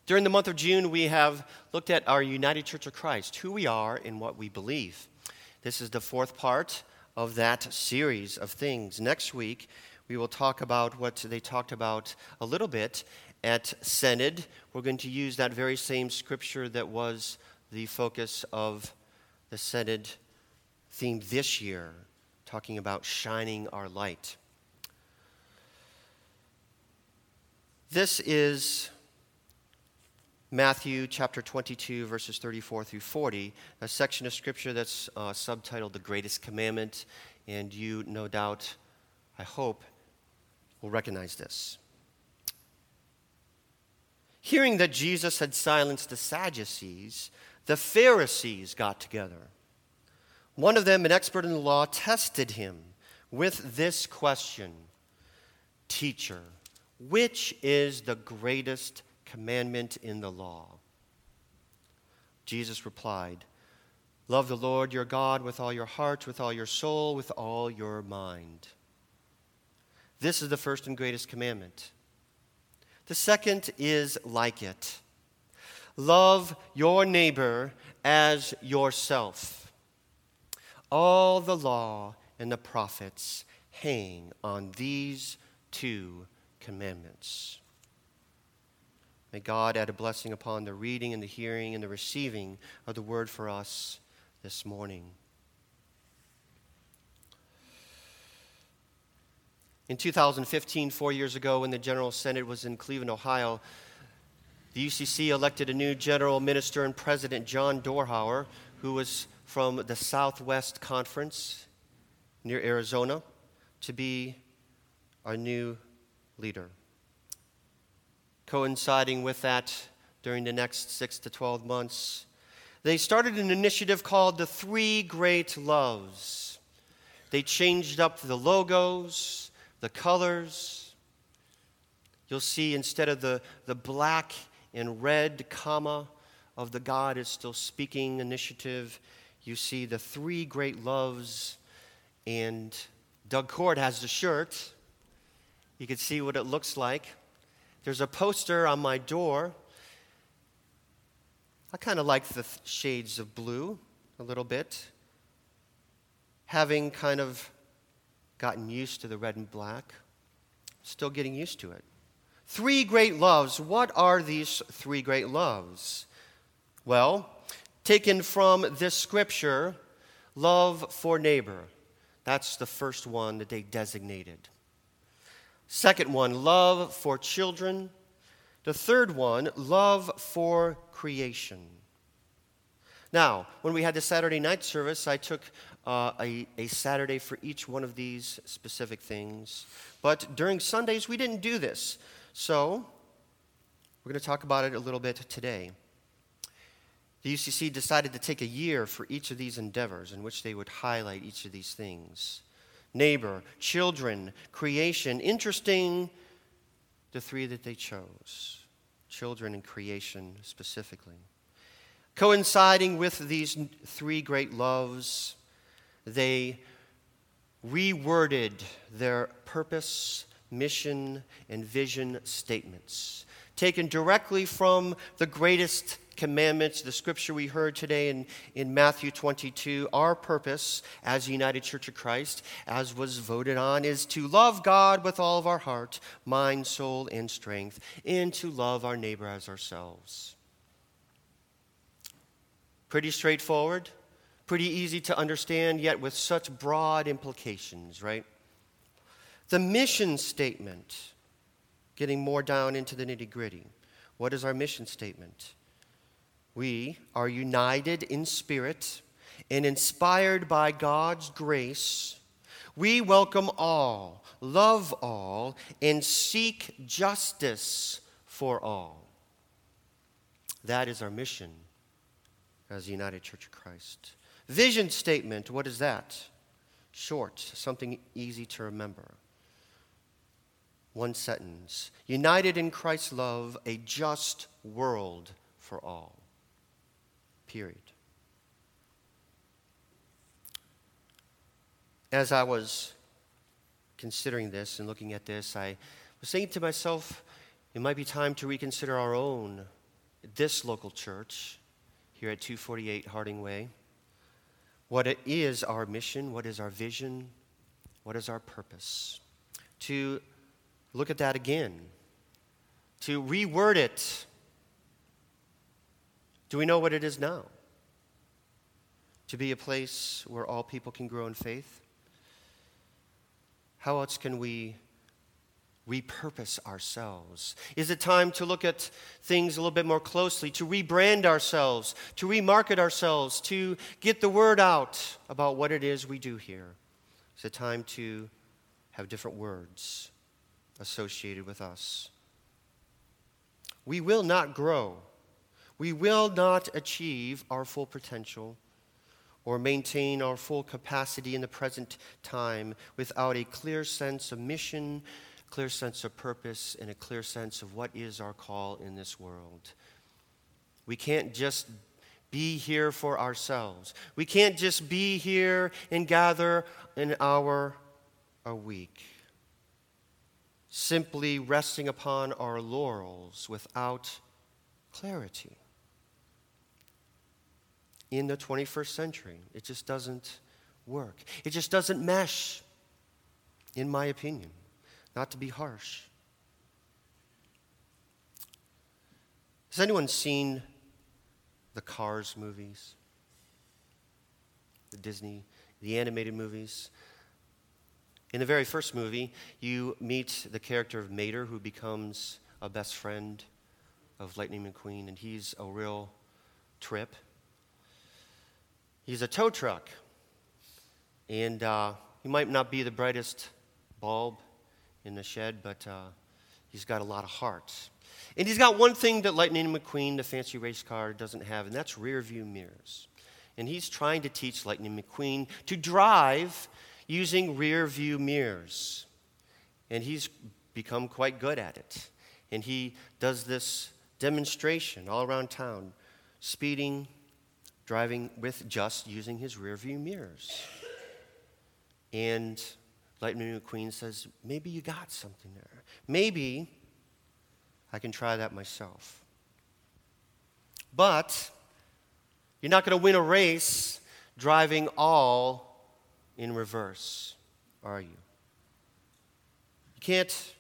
During the month of June, we have looked at our United Church of Christ, who we are and what we believe. This is the fourth part of that series of things. Next week, we will talk about what they talked about a little bit at Synod. We're going to use that very same scripture that was the focus of the Synod theme this year, talking about shining our light. This is Matthew chapter 22, verses 34 through 40, a section of scripture that's subtitled The Greatest Commandment, and you, no doubt, I hope, will recognize this. Hearing that Jesus had silenced the Sadducees, the Pharisees got together. One of them, an expert in the law, tested him with this question: Teacher, which is the greatest commandment in the law? Jesus replied, Love the Lord your God with all your heart, with all your soul, with all your mind. This is the first and greatest commandment. The second is like it. Love your neighbor as yourself. All the law and the prophets hang on these two commandments. May God add a blessing upon the reading and the hearing and the receiving of the word for us this morning. In 2015, 4 years ago, when the General Synod was in Cleveland, Ohio, the UCC elected a new general minister and president, John Dorhauer, who was from the Southwest Conference near Arizona, to be our new leader. Coinciding with that, during the next 6 to 12 months, they started an initiative called the Three Great Loves. They changed up the logos, the colors. You'll see instead of the black and red comma of the God is Still Speaking initiative, you see the Three Great Loves. And Doug Cord has the shirt. You can see what it looks like. There's a poster on my door. I kind of like the shades of blue a little bit. Having kind of gotten used to the red and black, still getting used to it. Three great loves. What are these three great loves? Well, taken from this scripture, love for neighbor. That's the first one that they designated. Second one, love for children. The third one, love for creation. Now, when we had the Saturday night service, I took a Saturday for each one of these specific things. But during Sundays, we didn't do this. So, we're going to talk about it a little bit today. The UCC decided to take a year for each of these endeavors in which they would highlight each of these things. Neighbor, children, creation. Interesting, the three that they chose. Children and creation specifically. Coinciding with these three great loves, they reworded their purpose, mission, and vision statements. Taken directly from the greatest commandments, the scripture we heard today in Matthew 22, our purpose as United Church of Christ, as was voted on, is to love God with all of our heart, mind, soul, and strength, and to love our neighbor as ourselves. Pretty straightforward, pretty easy to understand, yet with such broad implications, right? The mission statement, getting more down into the nitty-gritty. What is our mission statement? We are united in spirit and inspired by God's grace. We welcome all, love all, and seek justice for all. That is our mission as the United Church of Christ. Vision statement, what is that? Short, something easy to remember. One sentence. United in Christ's love, a just world for all. Period. As I was considering this and looking at this, I was saying to myself, it might be time to reconsider our own this local church here at 248 Harding Way, what it is our mission, what is our vision, what is our purpose. To look at that again, to reword it. Do we know what it is now? To be a place where all people can grow in faith? How else can we repurpose ourselves? Is it time to look at things a little bit more closely, to rebrand ourselves, to remarket ourselves, to get the word out about what it is we do here? Is it time to have different words associated with us? We will not grow. We will not achieve our full potential or maintain our full capacity in the present time without a clear sense of mission, clear sense of purpose, and a clear sense of what is our call in this world. We can't just be here for ourselves. We can't just be here and gather an hour a week, simply resting upon our laurels without clarity. In the 21st century, it just doesn't work. It just doesn't mesh, in my opinion, not to be harsh. Has anyone seen the Cars movies? The animated movies? In the very first movie, you meet the character of Mater, who becomes a best friend of Lightning McQueen, and he's a real trip. He's a tow truck, and he might not be the brightest bulb in the shed, but he's got a lot of heart. And he's got one thing that Lightning McQueen, the fancy race car, doesn't have, and that's rear view mirrors. And he's trying to teach Lightning McQueen to drive using rear view mirrors. And he's become quite good at it. And he does this demonstration all around town, speeding, driving with just using his rear view mirrors. And Lightning McQueen says, maybe you got something there. Maybe I can try that myself. But you're not going to win a race driving all in reverse, are you? You can't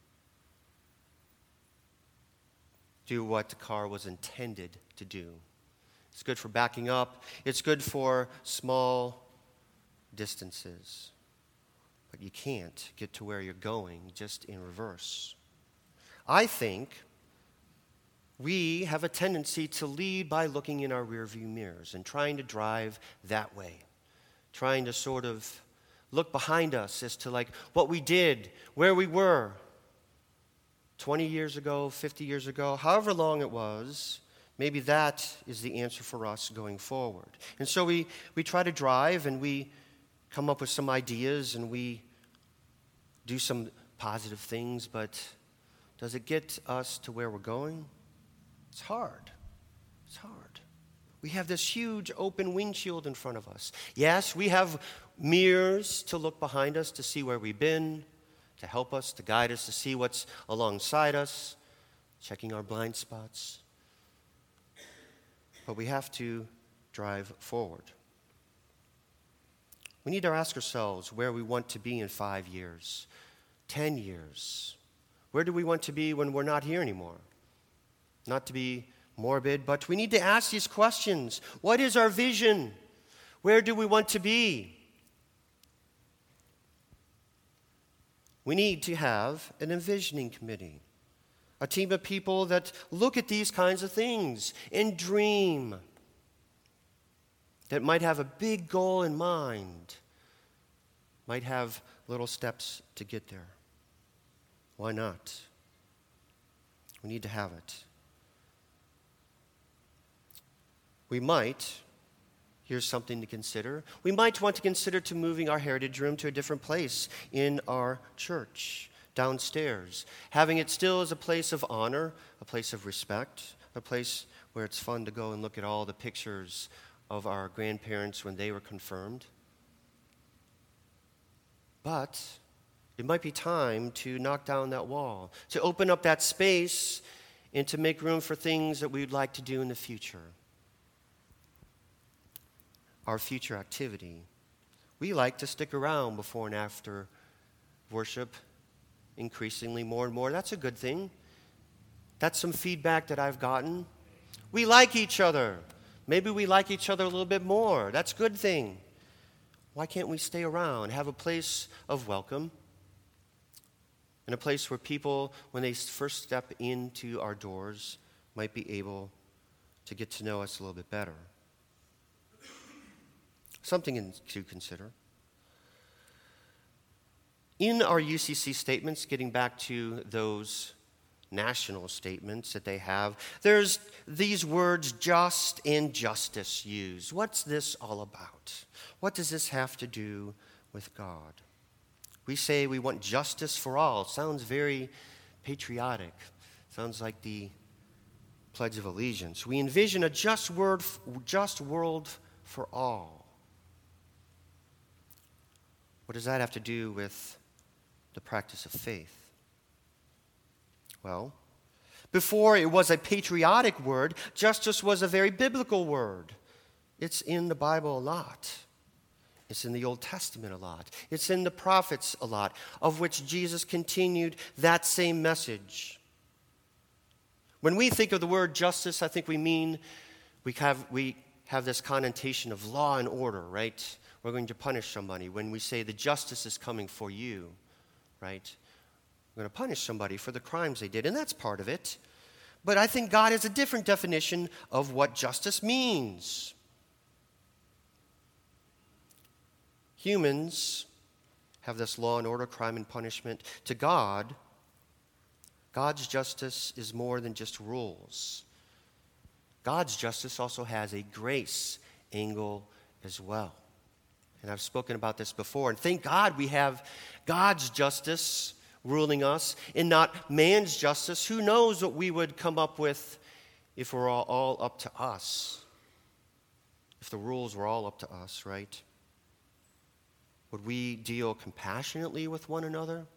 do what the car was intended to do. It's good for backing up. It's good for small distances. But you can't get to where you're going just in reverse. I think we have a tendency to lead by looking in our rearview mirrors and trying to drive that way, trying to sort of look behind us as to like what we did, where we were 20 years ago, 50 years ago, however long it was. Maybe that is the answer for us going forward. And so we try to drive and we come up with some ideas and we do some positive things, but does it get us to where we're going? It's hard. It's hard. We have this huge open windshield in front of us. Yes, we have mirrors to look behind us to see where we've been, to help us, to guide us, to see what's alongside us, checking our blind spots. But we have to drive forward. We need to ask ourselves where we want to be in 5 years, 10 years. Where do we want to be when we're not here anymore? Not to be morbid, but we need to ask these questions. What is our vision? Where do we want to be? We need to have an envisioning committee. A team of people that look at these kinds of things and dream, that might have a big goal in mind, might have little steps to get there. Why not? We need to have it. We might, here's something to consider, we might want to consider to moving our heritage room to a different place in our church, downstairs, having it still as a place of honor, a place of respect, a place where it's fun to go and look at all the pictures of our grandparents when they were confirmed. But it might be time to knock down that wall, to open up that space and to make room for things that we'd like to do in the future. Our future activity. We like to stick around before and after worship increasingly more and more. That's a good thing. That's some feedback that I've gotten. We like each other. Maybe we like each other a little bit more. That's a good thing. Why can't we stay around, have a place of welcome, and a place where people, when they first step into our doors, might be able to get to know us a little bit better? Something to consider. In our UCC statements, getting back to those national statements that they have, there's these words, just and justice, used. What's this all about? What does this have to do with God? We say we want justice for all. It sounds very patriotic. Sounds like the Pledge of Allegiance. We envision a just world for all. What does that have to do with the practice of faith? Well, before it was a patriotic word, justice was a very biblical word. It's in the Bible a lot. It's in the Old Testament a lot. It's in the prophets a lot, of which Jesus continued that same message. When we think of the word justice, I think we mean we have this connotation of law and order, right? We're going to punish somebody. When we say the justice is coming for you, right? We're going to punish somebody for the crimes they did, and that's part of it. But I think God has a different definition of what justice means. Humans have this law and order, crime and punishment. To God, God's justice is more than just rules. God's justice also has a grace angle as well. And I've spoken about this before. And thank God we have God's justice ruling us and not man's justice. Who knows what we would come up with if we're all up to us? If the rules were all up to us, right? Would we deal compassionately with one another?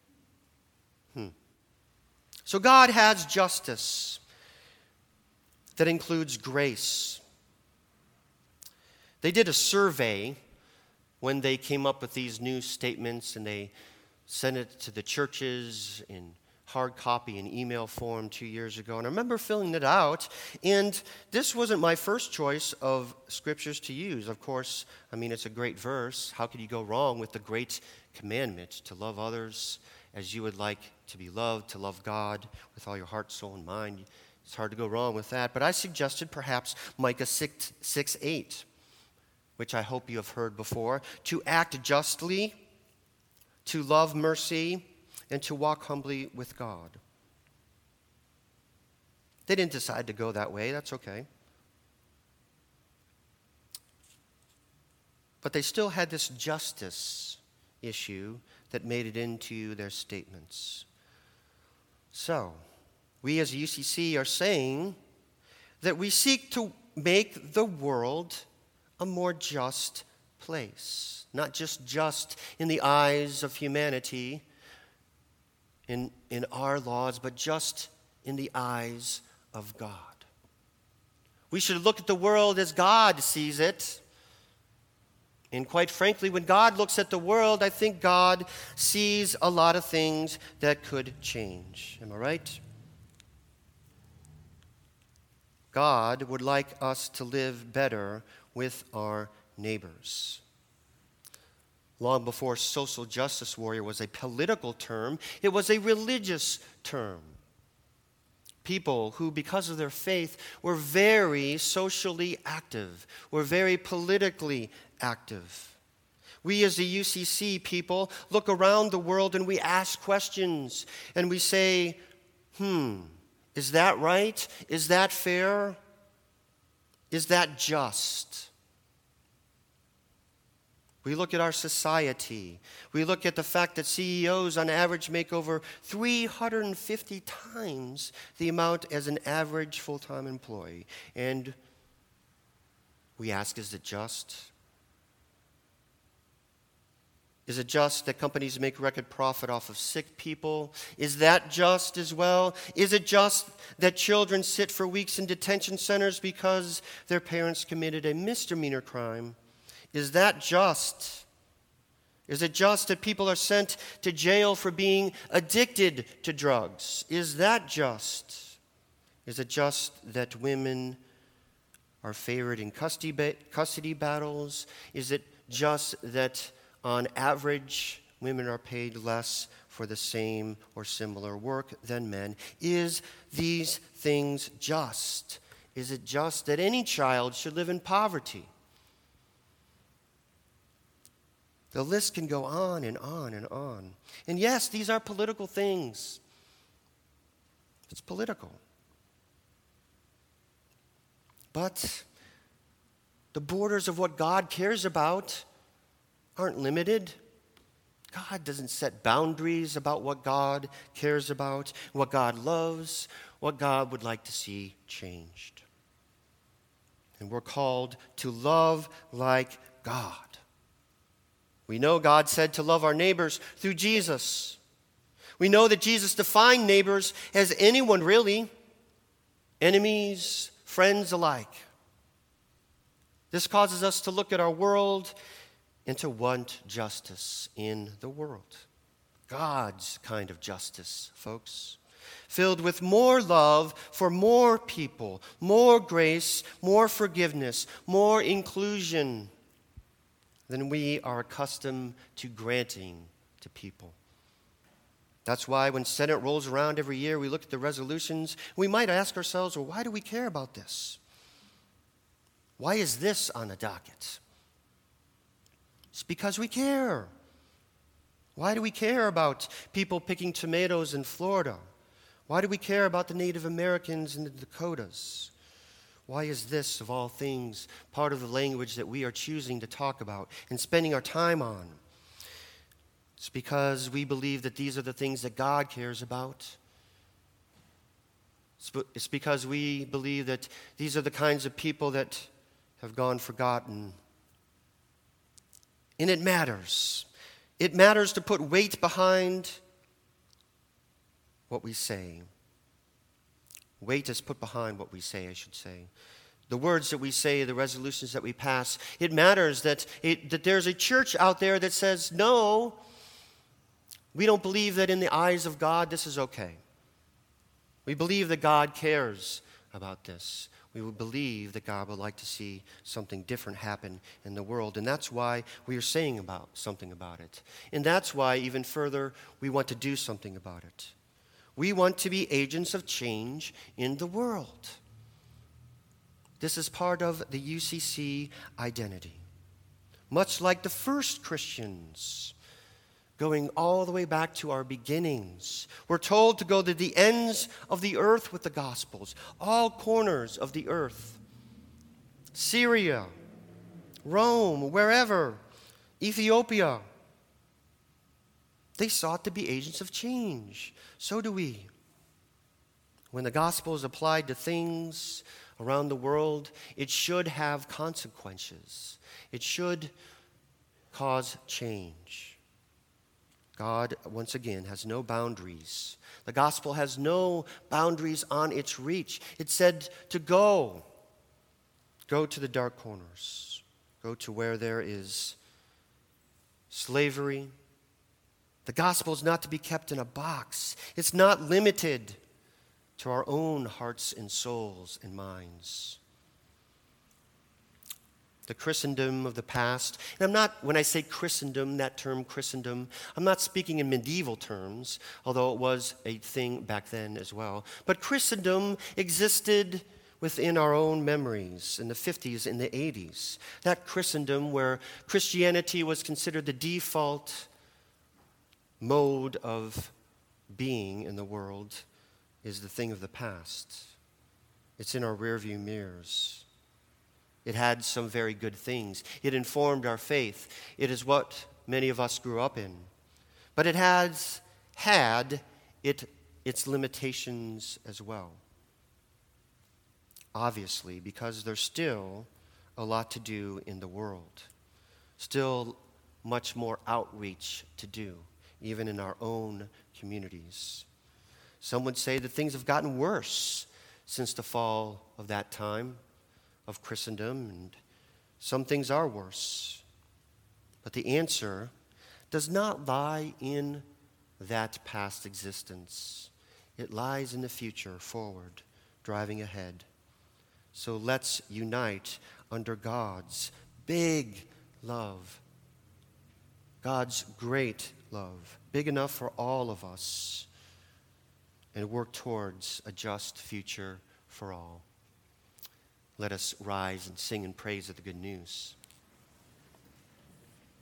So God has justice that includes grace. They did a survey when they came up with these new statements, and they sent it to the churches in hard copy and email form 2 years ago. And I remember filling it out, and this wasn't my first choice of scriptures to use. Of course, I mean, it's a great verse. How could you go wrong with the great commandment to love others as you would like to be loved, to love God with all your heart, soul, and mind? It's hard to go wrong with that. But I suggested perhaps Micah 6:8, which I hope you have heard before, to act justly, to love mercy, and to walk humbly with God. They didn't decide to go that way. That's okay. But they still had this justice issue that made it into their statements. So, we as UCC are saying that we seek to make the world a more just place. Not just in the eyes of humanity, in our laws, but just in the eyes of God. We should look at the world as God sees it. And quite frankly, when God looks at the world, I think God sees a lot of things that could change. Am I right? God would like us to live better with our neighbors. Long before social justice warrior was a political term, it was a religious term. People who, because of their faith, were very socially active, were very politically active. We as the UCC people look around the world and we ask questions and we say, is that right? Is that fair? Is that just? We look at our society. We look at the fact that CEOs on average make over 350 times the amount as an average full-time employee. And we ask, is it just? Is it just that companies make record profit off of sick people? Is that just as well? Is it just that children sit for weeks in detention centers because their parents committed a misdemeanor crime? Is that just? Is it just that people are sent to jail for being addicted to drugs? Is that just? Is it just that women are favored in custody battles? Is it just that on average, women are paid less for the same or similar work than men? Is these things just? Is it just that any child should live in poverty? The list can go on and on and on. And yes, these are political things. It's political. But the borders of what God cares about aren't limited. God doesn't set boundaries about what God cares about, what God loves, what God would like to see changed. And we're called to love like God. We know God said to love our neighbors through Jesus. We know that Jesus defined neighbors as anyone really, enemies, friends alike. This causes us to look at our world and to want justice in the world. God's kind of justice, folks. Filled with more love for more people, more grace, more forgiveness, more inclusion than we are accustomed to granting to people. That's why when Senate rolls around every year, we look at the resolutions, we might ask ourselves, well, why do we care about this? Why is this on the docket? It's because we care. Why do we care about people picking tomatoes in Florida? Why do we care about the Native Americans in the Dakotas? Why is this, of all things, part of the language that we are choosing to talk about and spending our time on? It's because we believe that these are the things that God cares about. It's because we believe that these are the kinds of people that have gone forgotten. And it matters. It matters to put weight behind what we say. Weight is put behind what we say, I should say. The words that we say, the resolutions that we pass, it matters that there's a church out there that says, no, we don't believe that in the eyes of God this is okay. We believe that God cares about this. We would believe that God would like to see something different happen in the world. And that's why we are saying something about it. And that's why, even further, we want to do something about it. We want to be agents of change in the world. This is part of the UCC identity. Much like the first Christians, going all the way back to our beginnings. We're told to go to the ends of the earth with the Gospels, all corners of the earth. Syria, Rome, wherever, Ethiopia. They sought to be agents of change. So do we. When the gospel is applied to things around the world, it should have consequences. It should cause change. God, once again, has no boundaries. The gospel has no boundaries on its reach. It said to go. Go to the dark corners. Go to where there is slavery. The gospel is not to be kept in a box. It's not limited to our own hearts and souls and minds. The Christendom of the past, and I'm not, when I say Christendom, that term Christendom, I'm not speaking in medieval terms, although it was a thing back then as well. But Christendom existed within our own memories in the 50s and the 80s. That Christendom where Christianity was considered the default mode of being in the world is the thing of the past. It's in our rearview mirrors. It had some very good things. It informed our faith. It is what many of us grew up in. But it has had its limitations as well. Obviously, because there's still a lot to do in the world. Still much more outreach to do, even in our own communities. Some would say that things have gotten worse since the fall of that time of Christendom, and some things are worse. But the answer does not lie in that past existence. It lies in the future, forward, driving ahead. So let's unite under God's big love, God's great love, big enough for all of us, and work towards a just future for all. Let us rise and sing in praise of the good news.